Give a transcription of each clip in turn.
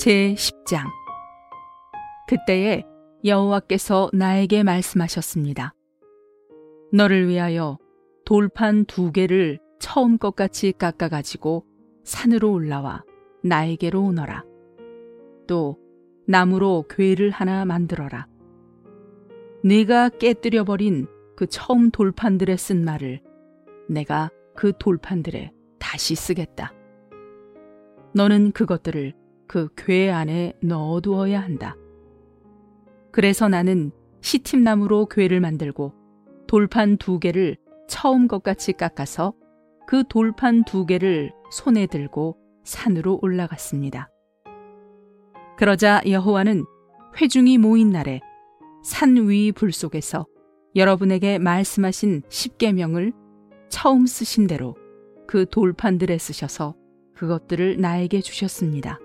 제10장. 그때에 여호와께서 나에게 말씀하셨습니다. 너를 위하여 돌판 2개를 처음 것 같이 깎아가지고 산으로 올라와 나에게로 오너라. 또 나무로 궤를 하나 만들어라. 네가 깨뜨려버린 그 처음 돌판들에 쓴 말을 내가 그 돌판들에 다시 쓰겠다. 너는 그것들을 그 궤 안에 넣어두어야 한다. 그래서 나는 시팀나무로 궤를 만들고 돌판 2개를 처음 것 같이 깎아서 그 돌판 2개를 손에 들고 산으로 올라갔습니다. 그러자 여호와는 회중이 모인 날에 산 위 불 속에서 여러분에게 말씀하신 10계명을 처음 쓰신 대로 그 돌판들에 쓰셔서 그것들을 나에게 주셨습니다.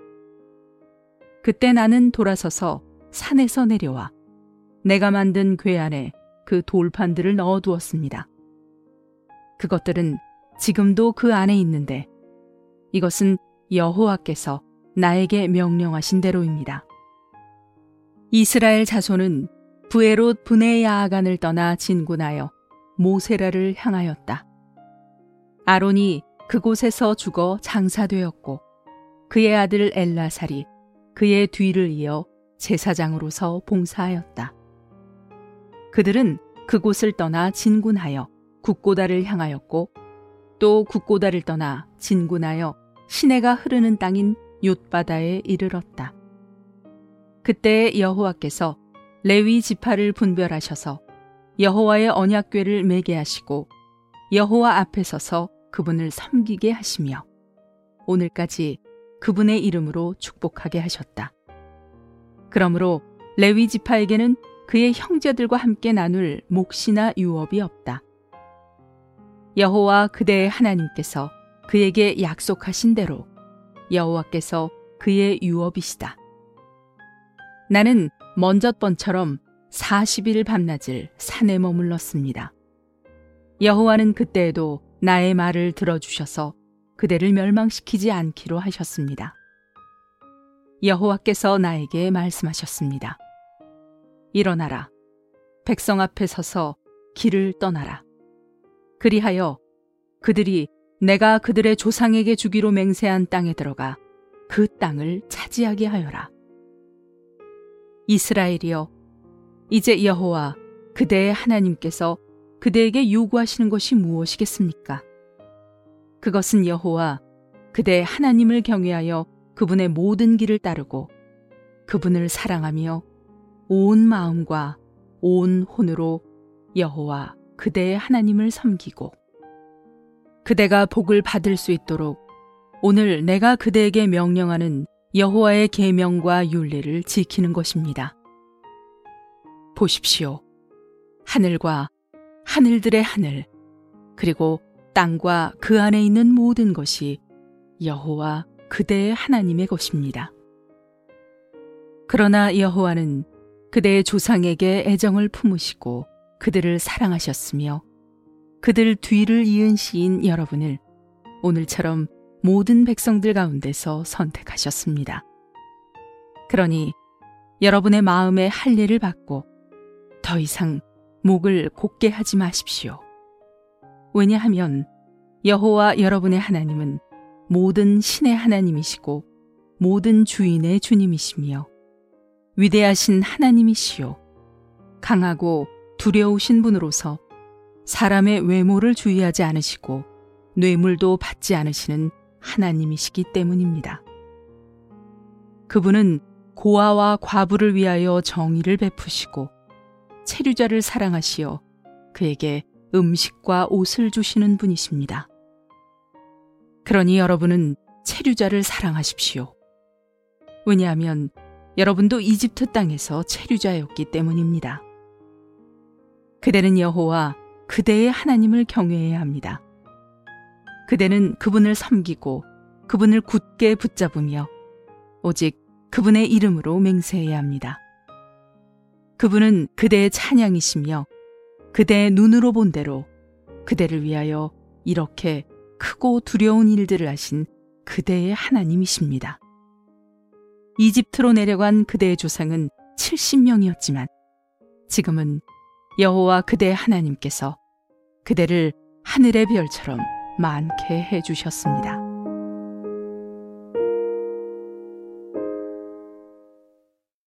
그때 나는 돌아서서 산에서 내려와 내가 만든 궤 안에 그 돌판들을 넣어두었습니다. 그것들은 지금도 그 안에 있는데 이것은 여호와께서 나에게 명령하신 대로입니다. 이스라엘 자손은 브에롯 브네야아간을 떠나 진군하여 모세라를 향하였다. 아론이 그곳에서 죽어 장사되었고 그의 아들 엘라살이 그의 뒤를 이어 제사장으로서 봉사하였다. 그들은 그곳을 떠나 진군하여 굽고다를 향하였고 또 굽고다를 떠나 진군하여 시내가 흐르는 땅인 욤바다에 이르렀다. 그때 여호와께서 레위 지파를 분별하셔서 여호와의 언약궤를 매게 하시고 여호와 앞에 서서 그분을 섬기게 하시며 오늘까지 그분의 이름으로 축복하게 하셨다. 그러므로 레위 지파에게는 그의 형제들과 함께 나눌 몫이나 유업이 없다. 여호와 그대의 하나님께서 그에게 약속하신 대로 여호와께서 그의 유업이시다. 나는 먼저번처럼 40일 밤낮을 산에 머물렀습니다. 여호와는 그때에도 나의 말을 들어주셔서 그대를 멸망시키지 않기로 하셨습니다. 여호와께서 나에게 말씀하셨습니다. 일어나라. 백성 앞에 서서 길을 떠나라. 그리하여 그들이 내가 그들의 조상에게 주기로 맹세한 땅에 들어가 그 땅을 차지하게 하여라. 이스라엘이여, 이제 여호와 그대의 하나님께서 그대에게 요구하시는 것이 무엇이겠습니까? 그것은 여호와 그대의 하나님을 경외하여 그분의 모든 길을 따르고 그분을 사랑하며 온 마음과 온 혼으로 여호와 그대의 하나님을 섬기고 그대가 복을 받을 수 있도록 오늘 내가 그대에게 명령하는 여호와의 계명과 율례를 지키는 것입니다. 보십시오. 하늘과 하늘들의 하늘, 그리고 땅과 그 안에 있는 모든 것이 여호와 그대의 하나님의 것입니다. 그러나 여호와는 그대의 조상에게 애정을 품으시고 그들을 사랑하셨으며 그들 뒤를 이은 시인 여러분을 오늘처럼 모든 백성들 가운데서 선택하셨습니다. 그러니 여러분의 마음에 할례를 받고 더 이상 목을 곧게 하지 마십시오. 왜냐하면 여호와 여러분의 하나님은 모든 신의 하나님이시고 모든 주인의 주님이시며 위대하신 하나님이시요 강하고 두려우신 분으로서 사람의 외모를 주의하지 않으시고 뇌물도 받지 않으시는 하나님이시기 때문입니다. 그분은 고아와 과부를 위하여 정의를 베푸시고 체류자를 사랑하시어 그에게 음식과 옷을 주시는 분이십니다. 그러니 여러분은 체류자를 사랑하십시오. 왜냐하면 여러분도 이집트 땅에서 체류자였기 때문입니다. 그대는 여호와 그대의 하나님을 경외해야 합니다. 그대는 그분을 섬기고 그분을 굳게 붙잡으며 오직 그분의 이름으로 맹세해야 합니다. 그분은 그대의 찬양이시며 그대의 눈으로 본 대로 그대를 위하여 이렇게 크고 두려운 일들을 하신 그대의 하나님이십니다. 이집트로 내려간 그대의 조상은 70명이었지만 지금은 여호와 그대 하나님께서 그대를 하늘의 별처럼 많게 해주셨습니다.